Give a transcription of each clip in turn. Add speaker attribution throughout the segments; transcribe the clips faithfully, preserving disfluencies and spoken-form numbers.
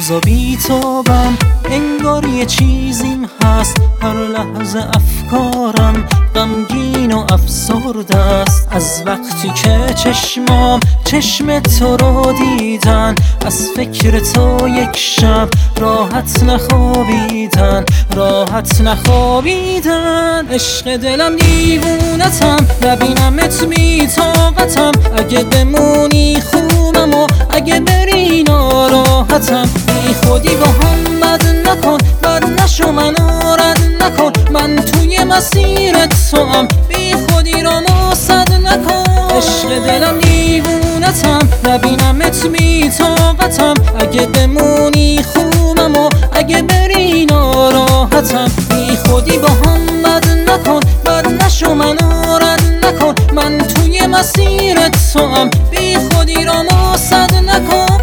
Speaker 1: روزا بی تابم، انگار یه چیزیم هست هر لحظه افکارم غمگین و افسرده است. از وقتی که چشمام چشم تو رو دیدن، از فکر تو یک شب راحت نخوابیدن، راحت نخوابیدن. عشق دلم دیوونتم، نبینمت بی طاقتم، اگه بمونی خوبم و اگه بری ناراحتم. بی خودی با هم بد نکن، بد نشو منو رد نکن، من توی مسیرت تو هم، بی خودی را ماسد نکن. عشق دلم دیوونتم، نبینمت بی طاقتم، اگه بمونی خوبم و اگه بری ناراحتم. بی خودی با هم بد نکن، بد نشو منو رد نکن، من توی مسیرت تو هم، بی خودی را ماسد نکن.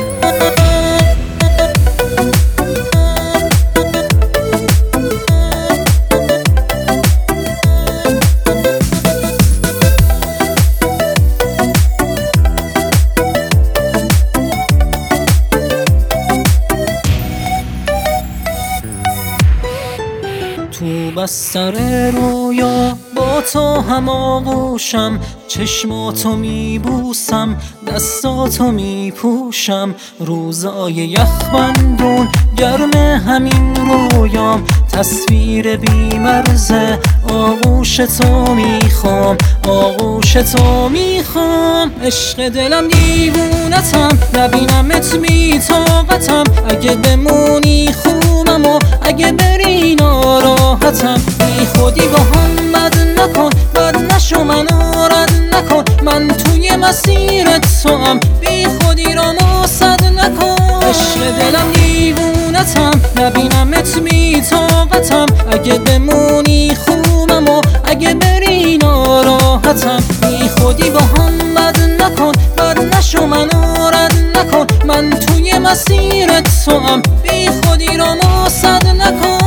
Speaker 1: تو بستر رویا با تو هم آغوشم، چشماتو میبوسم، دستاتو میپوشم. روزای یخبندون گرم همین رویام، تصویر بیمرزه آغوش تو میخوام، آغوش تو میخوام. عشق دلم دیوونتم، نبینمت بی طاقتم، اگه بمونی خوبم و اگه بری ناراحتم. بی خودی با هم بد نکن، بد نشو منو رد نکن، من توی مسیرت تو هم، بی خودی را ماسد نکن. عشق دلم دیوونتم، نبینمت بی طاقتم، اگه بمونی خوبم و اگه بری ناراحتم. بی خودی با هم بد نکن، بد نشو منو رد نکن، من توی مسیرت تو هم، بی خودی را ماسد نکن.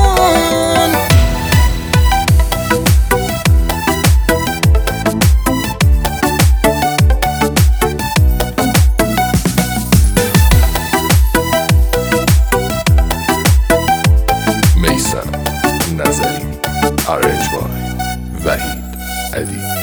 Speaker 2: میثم نظری، آرنج بای وحید علی.